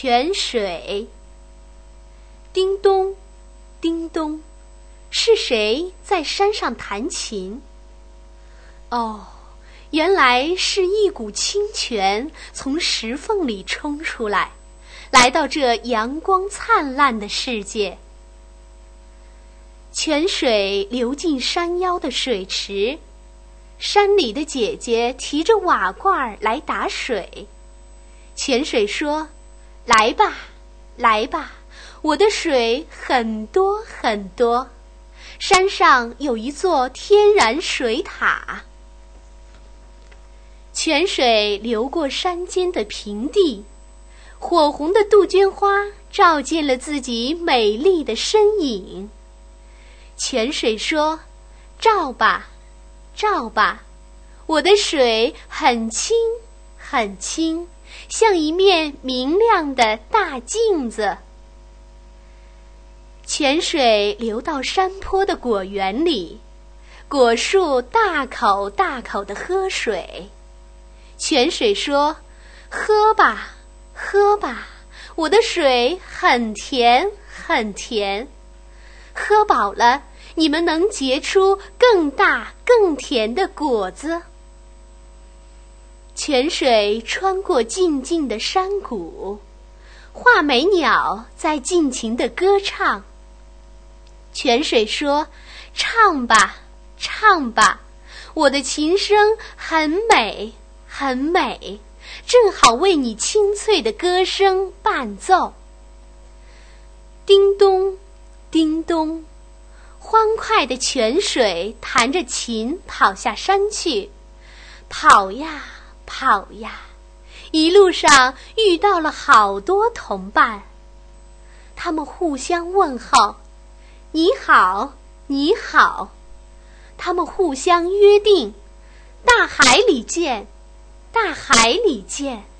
泉水。叮咚，叮咚，是谁在山上弹琴？哦，原来是一股清泉从石缝里冲出来，来到这阳光灿烂的世界。泉水流进山腰的水池，山里的姐姐提着瓦罐来打水。泉水说：“来吧，来吧，我的水很多很多。山上有一座天然水塔。”泉水流过山间的平地，火红的杜鹃花照见了自己美丽的身影。泉水说：“照吧，照吧，我的水很清很清，像一面明亮的大镜子。”泉水流到山坡的果园里，果树大口大口地喝水。泉水说：“喝吧，喝吧，我的水很甜很甜。喝饱了，你们能结出更大更甜的果子。”泉水穿过静静的山谷，画眉鸟在尽情地歌唱。泉水说：“唱吧，唱吧，我的琴声很美很美，正好为你清脆的歌声伴奏。”叮咚，叮咚，欢快的泉水弹着琴跑下山去，跑呀跑呀，一路上遇到了好多同伴，他们互相问候：“你好，你好。”他们互相约定：“大海里见，大海里见。”